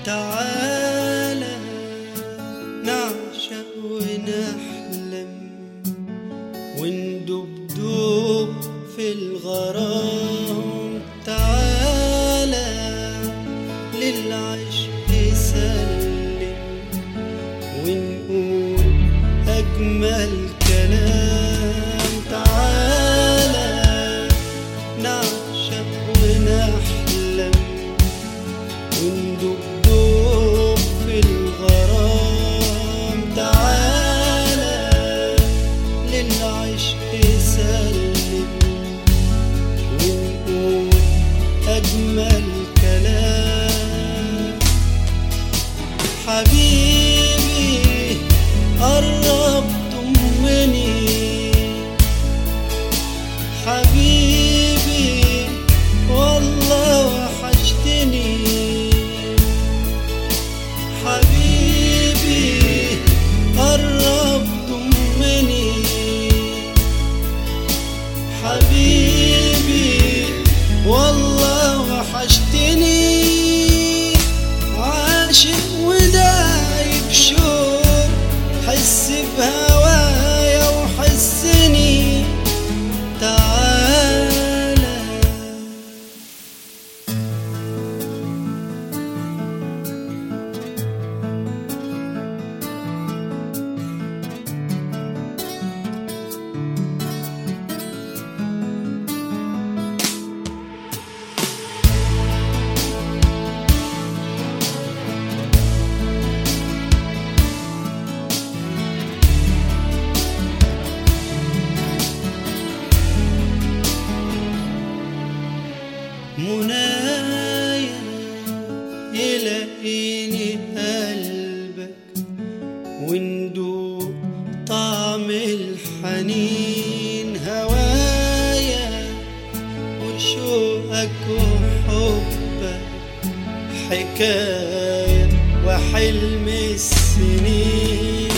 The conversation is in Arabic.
تعالى نعشق ونحلم وندوب في الغرام. تعالى للعشق سلم ونقول أجمل كلام. تعالى نعشق ونحلم وندوب في الغرام. تعالى للعشق سلم ونقول أجمل كلام. حبيبي قرب طمني، حبيبي والله وحشتني. حبيبي قرب طمني، حبيبي والله وحشتني. عاشق ودايب شوق، حس بهوايا وحسني. تعالى منايا يلاقيني قلبك وندوق طعم الحنين. هوايا وشوقك وحبك حكاية وحلم السنين.